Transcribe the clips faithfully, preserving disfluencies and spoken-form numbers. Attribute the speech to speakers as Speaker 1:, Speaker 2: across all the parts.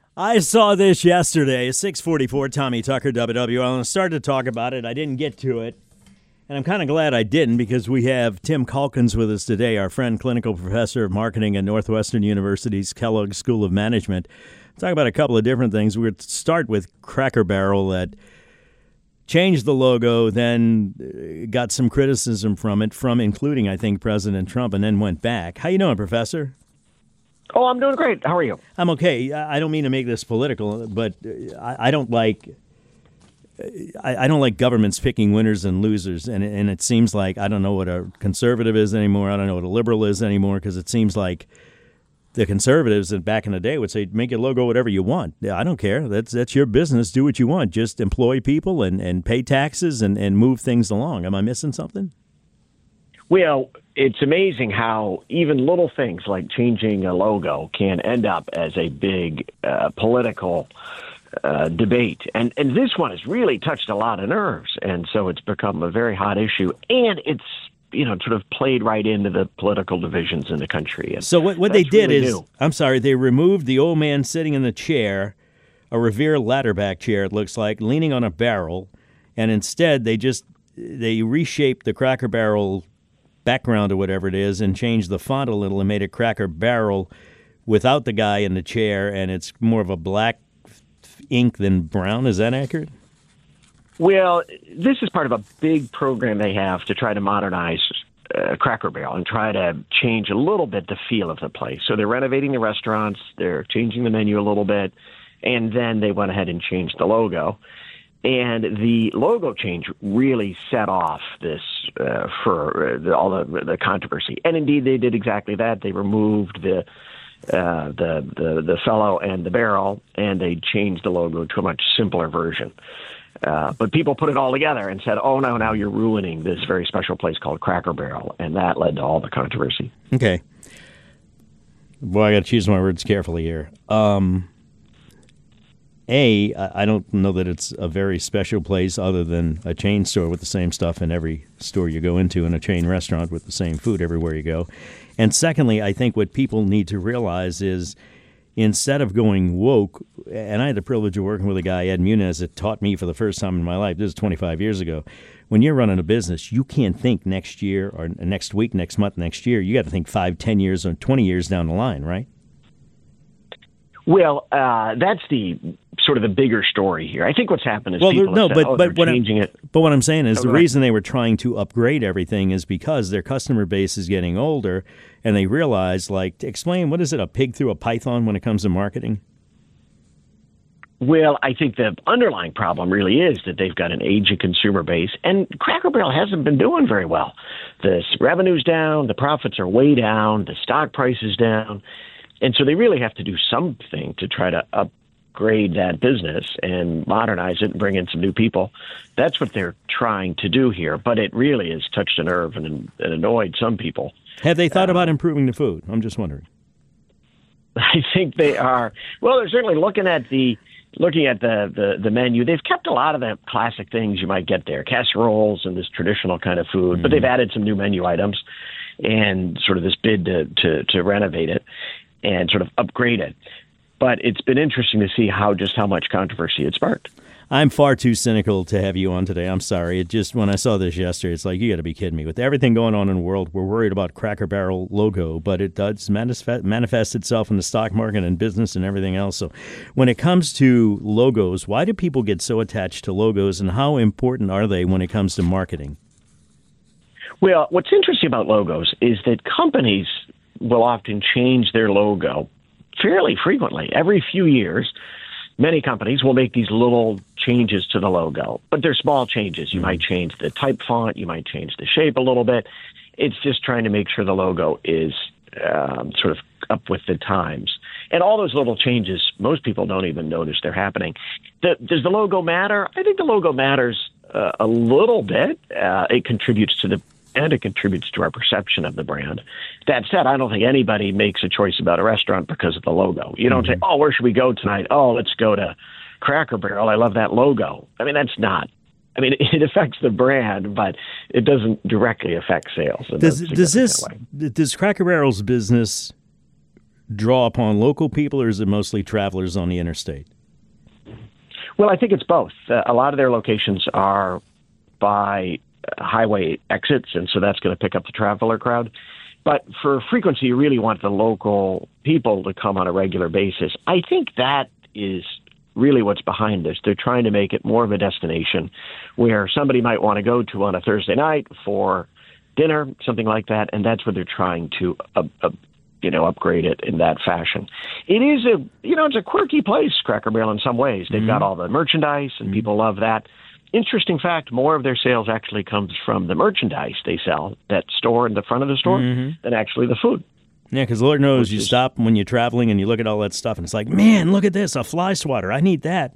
Speaker 1: I saw this yesterday, six forty-four, Tommy Tucker, W W L, and I started to talk about it. I didn't get to it, and I'm kind of glad I didn't because we have Tim Calkins with us today, our friend, clinical professor of marketing at Northwestern University's Kellogg School of Management. Talk about a couple of different things. We're going to start with Cracker Barrel that changed the logo, then got some criticism from it, from including, I think, President Trump, and then went back. How you doing, Professor?
Speaker 2: Oh, I'm doing great. How are you?
Speaker 1: I'm okay. I don't mean to make this political, but I, I don't like I, I don't like governments picking winners and losers, and and it seems like I don't know what a conservative is anymore. I don't know what a liberal is anymore because it seems like the conservatives that back in the day would say, make your logo whatever you want. Yeah, I don't care. That's that's your business. Do what you want. Just employ people and, and pay taxes and, and move things along. Am I missing something?
Speaker 2: Well, it's amazing how even little things like changing a logo can end up as a big uh, political uh, debate. And, and this one has really touched a lot of nerves. And so it's become a very hot issue. And it's you know, sort of played right into the political divisions in the country. And
Speaker 1: so what, what they did
Speaker 2: really
Speaker 1: is,
Speaker 2: new.
Speaker 1: I'm sorry, they removed the old man sitting in the chair, a Revere ladderback chair, it looks like, leaning on a barrel, and instead they just, they reshaped the Cracker Barrel background or whatever it is and changed the font a little and made it Cracker Barrel without the guy in the chair, and it's more of a black ink than brown. Is that accurate?
Speaker 2: Well, this is part of a big program they have to try to modernize uh, Cracker Barrel and try to change a little bit the feel of the place. So they're renovating the restaurants, they're changing the menu a little bit, and then they went ahead and changed the logo. And the logo change really set off this uh, for uh, the, all the, the controversy. And indeed, they did exactly that. They removed the uh, the, the the fellow and the barrel, and they changed the logo to a much simpler version. Uh, but people put it all together and said, oh, no, now you're ruining this very special place called Cracker Barrel. And that led to all the controversy.
Speaker 1: Okay. Boy, I got to choose my words carefully here. Um, A, I don't know that it's a very special place other than a chain store with the same stuff in every store you go into and a chain restaurant with the same food everywhere you go. And secondly, I think what people need to realize is instead of going woke, and I had the privilege of working with a guy, Ed Muniz, that taught me for the first time in my life, this is twenty-five years ago, when you're running a business, you can't think next year or next week, next month, next year. You got to think five, ten years or twenty years down the line, right?
Speaker 2: Well, uh, that's the sort of the bigger story here. I think what's happened is
Speaker 1: well,
Speaker 2: people
Speaker 1: no,
Speaker 2: have said,
Speaker 1: but,
Speaker 2: oh,
Speaker 1: but
Speaker 2: they're
Speaker 1: what
Speaker 2: changing
Speaker 1: I'm,
Speaker 2: it.
Speaker 1: But what I'm saying is
Speaker 2: oh,
Speaker 1: the
Speaker 2: right.
Speaker 1: reason they were trying to upgrade everything is because their customer base is getting older, and they realize, like, explain, what is it, a pig through a python when it comes to marketing?
Speaker 2: Well, I think the underlying problem really is that they've got an aging consumer base, and Cracker Barrel hasn't been doing very well. The revenue's down, the profits are way down, the stock price is down, and so they really have to do something to try to upgrade that business and modernize it and bring in some new people. That's what they're trying to do here, but it really has touched a nerve and, and annoyed some people.
Speaker 1: Have they thought
Speaker 2: Uh,
Speaker 1: about improving the food? I'm just wondering.
Speaker 2: I think they are. Well, they're certainly looking at the looking at the, the, the menu. They've kept a lot of the classic things you might get there, casseroles and this traditional kind of food, mm-hmm. but they've added some new menu items and sort of this bid to, to, to renovate it and sort of upgrade it. But it's been interesting to see how just how much controversy it sparked.
Speaker 1: I'm far too cynical to have you on today. I'm sorry. It just, when I saw this yesterday, it's like, you got to be kidding me. With everything going on in the world, we're worried about Cracker Barrel logo, but it does manifest, manifest itself in the stock market and business and everything else. So when it comes to logos, why do people get so attached to logos, and how important are they when it comes to marketing?
Speaker 2: Well, what's interesting about logos is that companies will often change their logo fairly frequently. Every few years, many companies will make these little changes to the logo, but they're small changes. You might change the type font, you might change the shape a little bit. It's just trying to make sure the logo is um, sort of up with the times. And all those little changes, most people don't even notice they're happening. The, does the logo matter? I think the logo matters uh, a little bit. Uh, it contributes to the and it contributes to our perception of the brand. That said, I don't think anybody makes a choice about a restaurant because of the logo. You don't mm-hmm. say, oh, where should we go tonight? Oh, let's go to Cracker Barrel. I love that logo. I mean, that's not. I mean, it affects the brand, but it doesn't directly affect sales.
Speaker 1: Does, does this, does Cracker Barrel's business draw upon local people, or is it mostly travelers on the interstate?
Speaker 2: Well, I think it's both. Uh, a lot of their locations are by highway exits, and so that's going to pick up the traveler crowd. But for frequency, you really want the local people to come on a regular basis. I think that is really what's behind this. They're trying to make it more of a destination where somebody might want to go to on a Thursday night for dinner, something like that, and that's what they're trying to, uh, uh, you know, upgrade it in that fashion. It is a, you know, it's a quirky place, Cracker Barrel, in some ways. They've mm-hmm. got all the merchandise, and mm-hmm. people love that. Interesting fact, more of their sales actually comes from the merchandise they sell, that store in the front of the store, mm-hmm. than actually the food.
Speaker 1: Yeah, because Lord knows Which you is, stop when you're traveling and you look at all that stuff, and it's like, man, look at this, a fly swatter. I need that.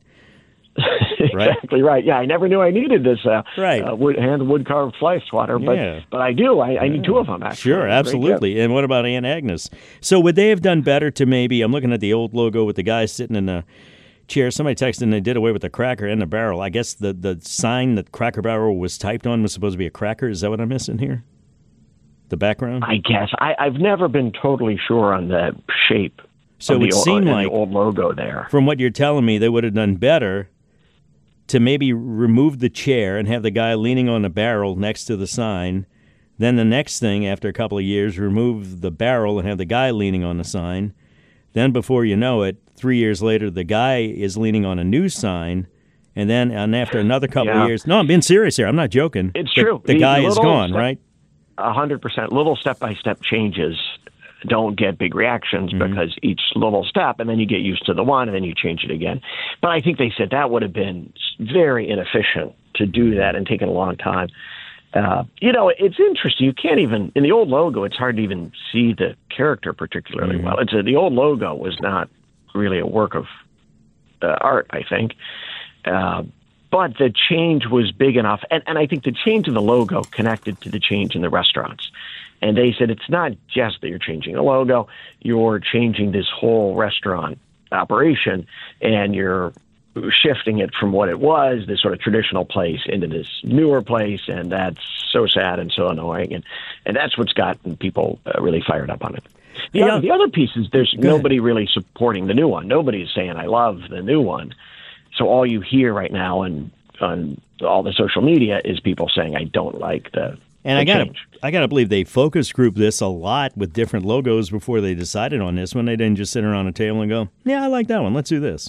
Speaker 2: Exactly right? right. Yeah, I never knew I needed this uh,
Speaker 1: right.
Speaker 2: uh, wood, hand wood carved fly swatter, but
Speaker 1: yeah.
Speaker 2: but I do. I, I need two of them, actually.
Speaker 1: Sure, absolutely. And what about Aunt Agnes? So would they have done better to maybe, I'm looking at the old logo with the guy sitting in a chair. Somebody texted and they did away with the cracker and the barrel. I guess the, the sign that Cracker Barrel was typed on was supposed to be a cracker. Is that what I'm missing here? The background?
Speaker 2: I guess. I, I've never been totally sure on the shape
Speaker 1: so
Speaker 2: of
Speaker 1: it
Speaker 2: the,
Speaker 1: seemed
Speaker 2: old,
Speaker 1: like,
Speaker 2: the old logo there.
Speaker 1: From what you're telling me, they would have done better to maybe remove the chair and have the guy leaning on the barrel next to the sign. Then the next thing, after a couple of years, remove the barrel and have the guy leaning on the sign. Then before you know it, three years later, the guy is leaning on a new sign. And then and after another couple
Speaker 2: yeah.
Speaker 1: of years, no, I'm being serious here. I'm not joking.
Speaker 2: It's
Speaker 1: the,
Speaker 2: true.
Speaker 1: The, the guy is gone,
Speaker 2: step,
Speaker 1: right?
Speaker 2: A hundred percent. Little step-by-step changes don't get big reactions mm-hmm. because each little step, and then you get used to the one, and then you change it again. But I think they said that would have been very inefficient to do that and taken a long time. Uh, you know, it's interesting. You can't even, in the old logo, it's hard to even see the character particularly mm-hmm. well. It's a, the old logo was not really a work of uh, art, I think. Uh, but the change was big enough. And, and I think the change in the logo connected to the change in the restaurants. And they said it's not just that you're changing the logo, you're changing this whole restaurant operation, and you're shifting it from what it was, this sort of traditional place, into this newer place, and that's so sad and so annoying. And, and that's what's gotten people uh, really fired up on it. The, yeah. other, the other piece is there's Go nobody ahead. really supporting the new one. Nobody's saying, I love the new one. So all you hear right now and on all the social media is people saying, I don't like the
Speaker 1: And
Speaker 2: the
Speaker 1: I got
Speaker 2: change.
Speaker 1: I got to believe they focus group this a lot with different logos before they decided on this one. They didn't just sit around a table and go, yeah, I like that one. Let's do this.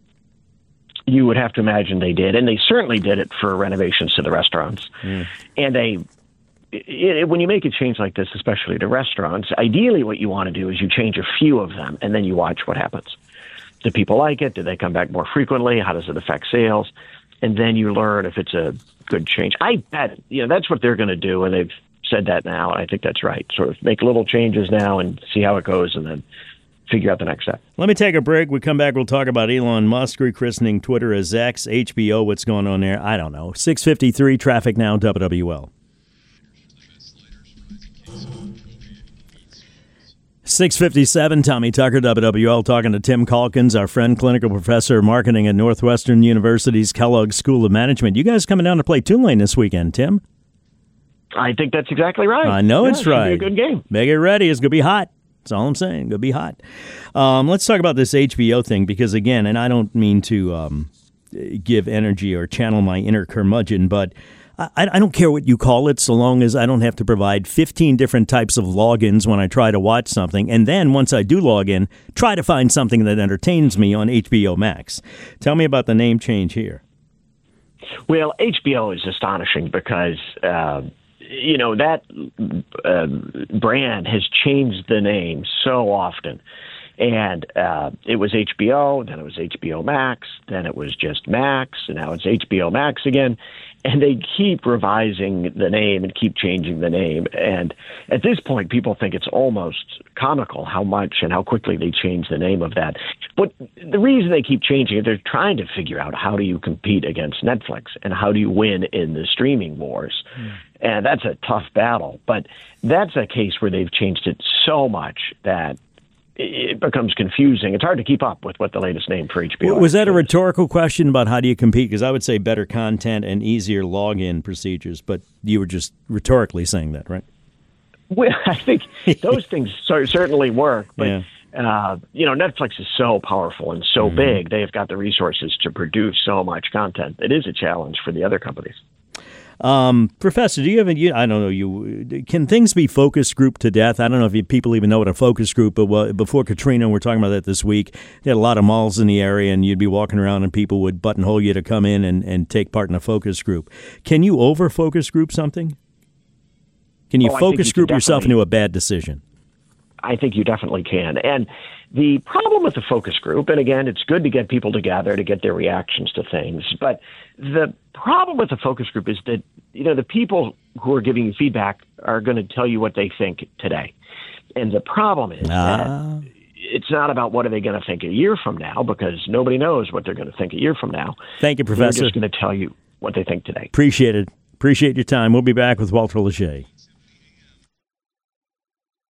Speaker 2: You would have to imagine they did, and they certainly did it for renovations to the restaurants. Mm. And they, it, it, when you make a change like this, especially to restaurants, ideally what you want to do is you change a few of them, and then you watch what happens. Do people like it? Do they come back more frequently? How does it affect sales? And then you learn if it's a good change. I bet, you know, that's what they're going to do, and they've said that now, and I think that's right. Sort of make little changes now and see how it goes, and then figure out the next step.
Speaker 1: Let me take a break. We come back, we'll talk about Elon Musk rechristening Twitter as X, H B O, what's going on there. I don't know. six fifty-three, Traffic Now, W W L. six fifty-seven, Tommy Tucker, W W L, talking to Tim Calkins, our friend, clinical professor of marketing at Northwestern University's Kellogg School of Management. You guys coming down to play Tulane this weekend, Tim?
Speaker 2: I think that's exactly right.
Speaker 1: I know
Speaker 2: yeah,
Speaker 1: it's right.
Speaker 2: It's going to be a good game.
Speaker 1: Make it ready. It's going to be hot. That's all I'm saying. It's going to be hot. Um, let's talk about this H B O thing because, again, and I don't mean to um, give energy or channel my inner curmudgeon, but I, I don't care what you call it so long as I don't have to provide fifteen different types of logins when I try to watch something. And then once I do log in, try to find something that entertains me on H B O Max. Tell me about the name change here.
Speaker 2: Well, H B O is astonishing because, uh, you know, that uh, brand has changed the name so often. And uh, it was H B O, then it was H B O Max, then it was just Max, and now it's H B O Max again. And they keep revising the name and keep changing the name. And at this point, people think it's almost comical how much and how quickly they change the name of that. But the reason they keep changing it, they're trying to figure out how do you compete against Netflix and how do you win in the streaming wars. Mm. And that's a tough battle. But that's a case where they've changed it so much that it becomes confusing. It's hard to keep up with what the latest name for H B O is.
Speaker 1: Was that a rhetorical question about how do you compete? Because I would say better content and easier login procedures, but you were just rhetorically saying that, right?
Speaker 2: Well, I think those things certainly work, but
Speaker 1: yeah.
Speaker 2: Uh, you know, Netflix is so powerful and so mm-hmm. big. They've got the resources to produce so much content. It is a challenge for the other companies.
Speaker 1: Um, Professor, do you have a, you, I don't know, you can things be focus group to death? I don't know if you, people even know what a focus group, but well, before Katrina, we we're talking about that this week, they had a lot of malls in the area, and you'd be walking around and people would buttonhole you to come in and, and take part in a focus group. Can you over focus group something? Can you
Speaker 2: oh,
Speaker 1: focus
Speaker 2: you
Speaker 1: group yourself into a bad decision?
Speaker 2: I think you definitely can. And the problem with the focus group, and again, it's good to get people together to get their reactions to things, but the problem with the focus group is that, you know, the people who are giving you feedback are going to tell you what they think today. And the problem is ah. that it's not about what are they going to think a year from now, because nobody knows what they're going to think a year from now.
Speaker 1: Thank you, Professor.
Speaker 2: They're just going to tell you what they think today.
Speaker 1: Appreciate it. Appreciate your time. We'll be back with Walter Lachey.